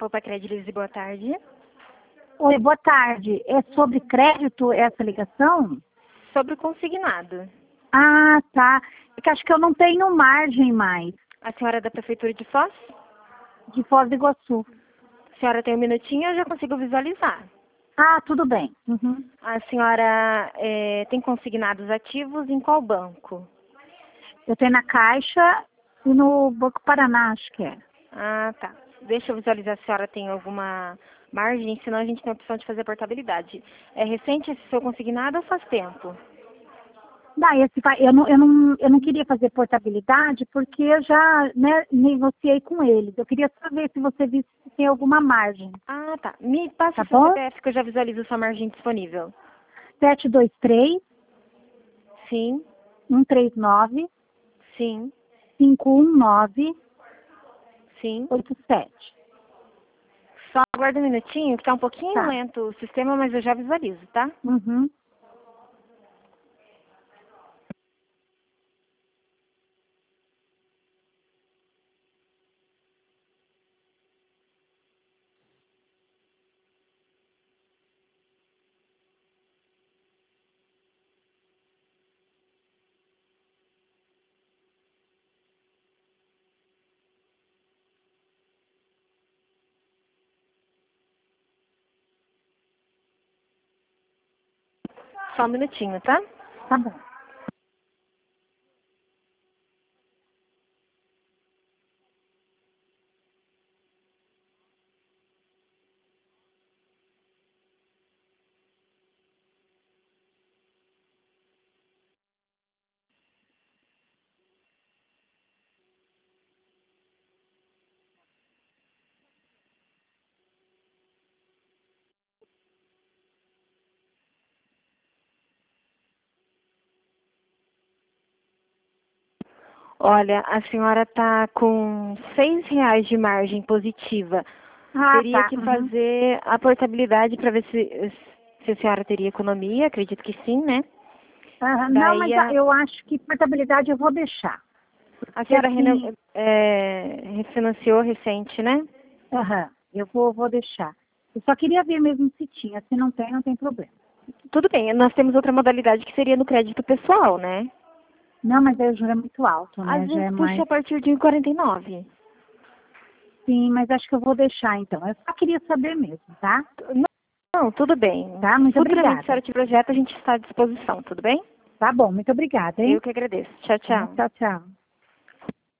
Poupa Crédito, boa tarde. Oi, boa tarde. É sobre crédito essa ligação? Sobre o consignado. Ah, tá. É que acho que eu não tenho margem mais, A senhora é da Prefeitura de Foz? de Foz do Iguaçu. A senhora tem um minutinho, eu já consigo visualizar. Ah, tudo bem. Uhum. A senhora tem consignados ativos em qual banco? Eu tenho na Caixa e no Banco Paraná, acho que é. Ah, tá. Deixa eu visualizar se a senhora tem alguma margem, senão a gente tem a opção de fazer a portabilidade. É recente esse seu consignado ou faz tempo? Eu não queria fazer portabilidade porque eu já, né, negociei com eles. Eu queria saber se você visse se tem alguma margem. Ah, tá. Me passa Tá o seu bom? CPF que eu já visualizo sua margem disponível. 723 Sim, 139 sim, 519 sim. 87. Só aguarda um minutinho, que tá um pouquinho Tá. lento o sistema, mas eu já visualizo, tá? Uhum. Só um minutinho, tá? Tá bom. Olha, a senhora tá com R$ 6 de margem positiva. Ah, Teria tá. que Uhum. fazer a portabilidade para ver se a senhora teria economia, acredito que sim, né? Aham. Não, Daí mas eu acho que portabilidade eu vou deixar. a Porque senhora assim, refinanciou recente, né? aham, eu vou deixar. Eu só queria ver mesmo se tinha. Se não tem, não tem problema. Tudo bem, nós temos outra modalidade que seria no crédito pessoal, né? Não, mas aí o juro é muito alto, Às né? Já vezes é puxa mais. a partir de 49. Sim, mas acho que eu vou deixar então. Eu só queria saber mesmo, tá? Não, não, tudo bem. Tá? Muito Futuramente, se a obrigada. senhora te projeta, a gente está à disposição, tudo bem? Tá bom, muito obrigada, Eu hein? que agradeço. Tchau, Tá? tchau. Tchau, tchau.